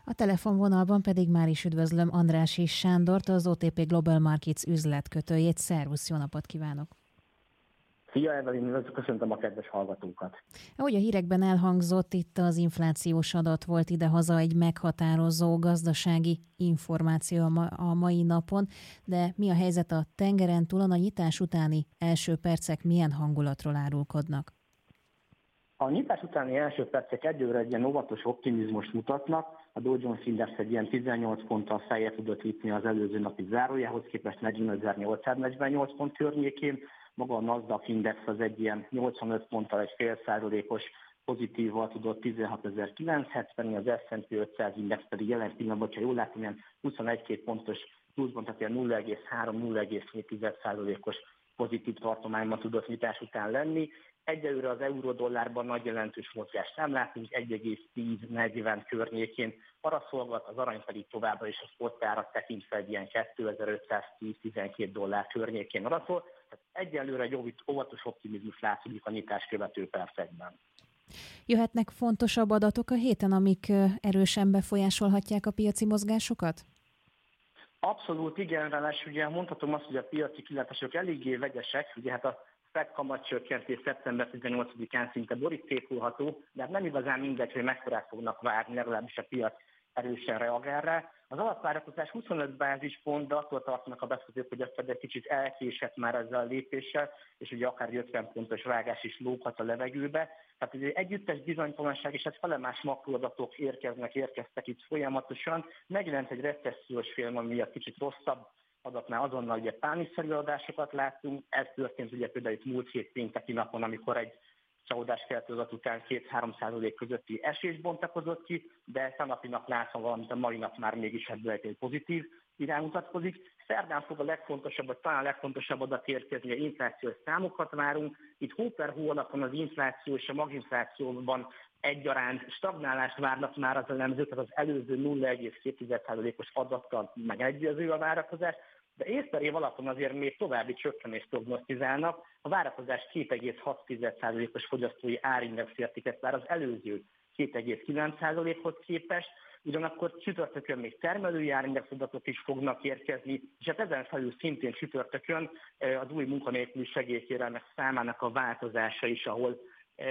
A telefonvonalban pedig már is üdvözlöm Andrássy Sándort, az OTP Global Markets üzletkötőjét. Szervusz, jó napot kívánok! Szia, Evelyn, köszöntöm a kedves hallgatókat! Ahogy a hírekben elhangzott, itt az inflációs adat volt idehaza egy meghatározó gazdasági információ a mai napon, de mi a helyzet a tengeren túlon, a nyitás utáni első percek milyen hangulatról árulkodnak? A nyitás utáni első percek egyőre egy ilyen óvatos optimizmust mutatnak. A Dow Jones Index egy ilyen 18 ponttal feljebb tudott jutni az előző napi zárójához képest 40.848 pont környékén. Maga a Nasdaq Index az egy ilyen 85 ponttal egy fél százalékos pozitívval tudott 16.970, az S&P 500 Index pedig jelen pillanatban, ha jól látom, ilyen 21-2 pontos pluszban, tehát ilyen 0,3-0,7%-os pozitív tartományban tudott nyitás után lenni. Egyelőre az euró-dollárban nagy jelentős mozgást nem látunk, 1,1040 környékén paraszolgat, az arany pedig továbbra is a spot árat tekintve egy ilyen 2510-12 dollár környékén araszol. Tehát egyelőre egy óvatos optimizmus látszik a nyitás követő percekben. Jöhetnek fontosabb adatok a héten, amik erősen befolyásolhatják a piaci mozgásokat? Abszolút igen, ráadásul ugye mondhatom azt, hogy a piaci kilátások eléggé vegyesek, ugye hát a Fed kamatcsökkentés szeptember 18-án szinte borítékolható, de hát nem igazán mindegy, hogy mekkorát fognak várni, legalábbis a piac erősen reagál rá. Az alapvárakozás 25 bázispont, de attól tartanak a beszélők, hogy a Fed egy kicsit elkésett már ezzel a lépéssel, és ugye akár 50 pontos vágás is lóghat a levegőbe. Tehát egy együttes bizonytalanság és hát felemás makroadatok érkeztek itt folyamatosan. Megjelent egy recessziós félelem, ami miatt kicsit rosszabb adatnál azonnal ugye pánikszerű adásokat láttunk. Ez történt ugye például itt múlt hét pénteki napon, amikor egy csalódás keltő adat után 2-3% közötti esés bontakozott ki, de tanapi nap látva valamint a mai nap már mégis ebből egy pozitív irány mutatkozik. Szerdán fog a legfontosabb, vagy talán a legfontosabb adat érkezni, a inflációs számokat várunk. Itt hó per hónapon az infláció és a maginflációban egyaránt stagnálást várnak már az elemzők, tehát az előző 0,2%-os adattal megegyező a várakozás, de észre év alapon azért még további csökkenést prognosztizálnak. A várakozás 2,6%-os fogyasztói árindex értéket vár az előző 2,9%-hoz képest, ugyanakkor csütörtökön még termelői árindex adatok is fognak érkezni, és hát ezen felül szintén csütörtökön az új munkanélküli segélykérelmek számának a változása is, ahol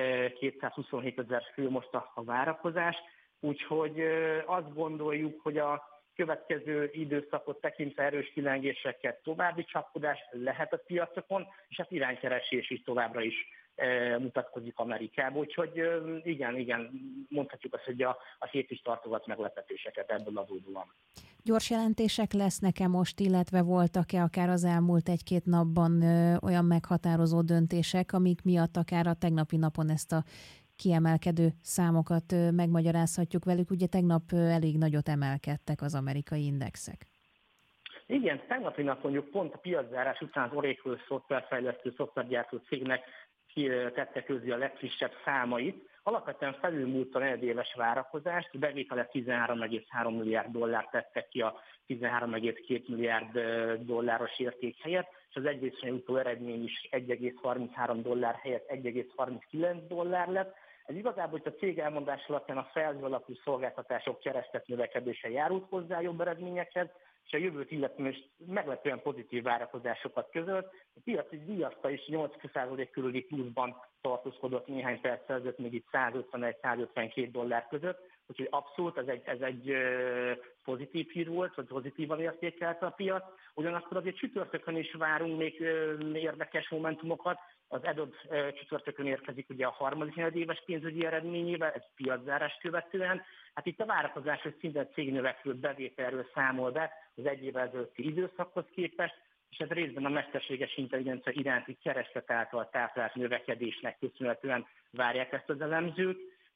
227 000 fő most a várakozás, úgyhogy azt gondoljuk, hogy a következő időszakot tekintve erős kilengéseket további csapkodás lehet a piacokon, és hát iránykeresés is továbbra is mutatkozik Amerikában. Úgyhogy igen, mondhatjuk azt, hogy a hét is tartogat meglepetéseket ebből adódóan. Gyors jelentések lesznek-e most, illetve voltak-e akár az elmúlt egy-két napban olyan meghatározó döntések, amik miatt akár a tegnapi napon ezt a kiemelkedő számokat megmagyarázhatjuk velük? Ugye tegnap elég nagyot emelkedtek az amerikai indexek. Igen, tegnapi nap mondjuk pont a piaczárás után az Oracle szoftverfejlesztő szoftvergyártó cégnek tette közé a legfrissebb számait. Alapvetően felülmúlt a negyedéves várakozást, bevétele 13,3 milliárd dollár tettek ki a 13,2 milliárd dolláros érték helyett, és az egyvégső jutó eredmény is 1,33 dollár helyett 1,39 dollár lett. Ez igazából, hogy a cég elmondás alapján a felhő alapú szolgáltatások kereslet növekedése járult hozzá jobb eredményekhez, és a jövőt illetve meglepően pozitív várakozásokat közölt. A piaci díjazta is 8% körüli pluszban tartózkodott néhány perccel ezelőtt, még itt 151-152 dollár között, úgyhogy abszolút ez egy pozitív hír volt, vagy pozitívan értékelte a piac. Ugyanakkor azért csütörtökön is várunk még érdekes momentumokat. Az EDOD csütörtökön érkezik ugye a harmadik negyedéves pénzügyi eredményével, egy piaczárás követően. Hát itt a várakozás, hogy szinte cégnövekvő bevételről számol be az egy évvel ezelőtti időszakhoz képest, és ez részben a mesterséges intelligencia iránti kereslet által táplált növekedésnek köszönhetően várják ezt az elemzők.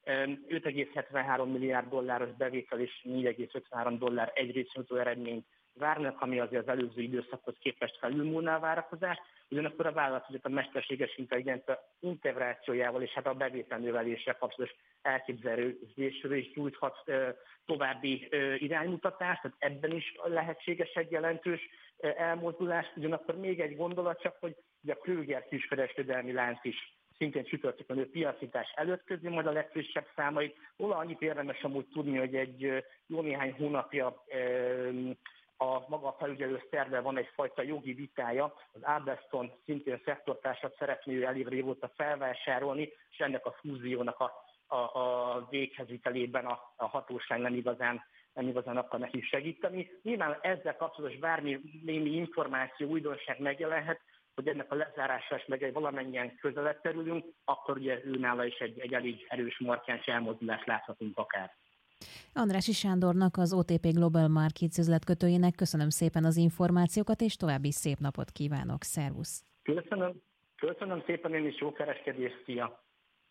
5,73 milliárd dolláros bevétel és 4,53 dollár egyrésznyújtó eredményt várnak, ami azért az előző időszakhoz képest felülmúlná a várakozást. Ugyanakkor a vállalat, hogy a mesterséges intelligencia integrációjával és hát a bevétel növelésre kapcsolatos elképzelésről is nyújthat további iránymutatást, tehát ebben is lehetséges egy jelentős elmozdulás. Ugyanakkor még egy gondolat csak, hogy a Kröger kiskereskedelmi lánc is szintén csütörtökön ő piacítás előtt közli majd a legfrissebb számait. Róla annyit érdemes amúgy tudni, hogy egy jó néhány hónapja a maga a felügyelő szervvel van egyfajta jogi vitája. Az Alstom szintén szektortársat szeretné ő elég régóta felvásárolni, és ennek a fúziónak a véghezvitelében a hatóság nem igazán akar neki segíteni. Nyilván ezzel kapcsolatos bármi némi információ, újdonság megjelenhet, hogy ennek a lezárása is meg valamennyien közelebb kerülünk, akkor ugye őnála is egy elég erős, markáns elmozdulást láthatunk akár. Andrássy Sándornak, az OTP Global Markets üzletkötőjének köszönöm szépen az információkat, és további szép napot kívánok. Szervusz! Köszönöm szépen, én is jó kereskedést, szia!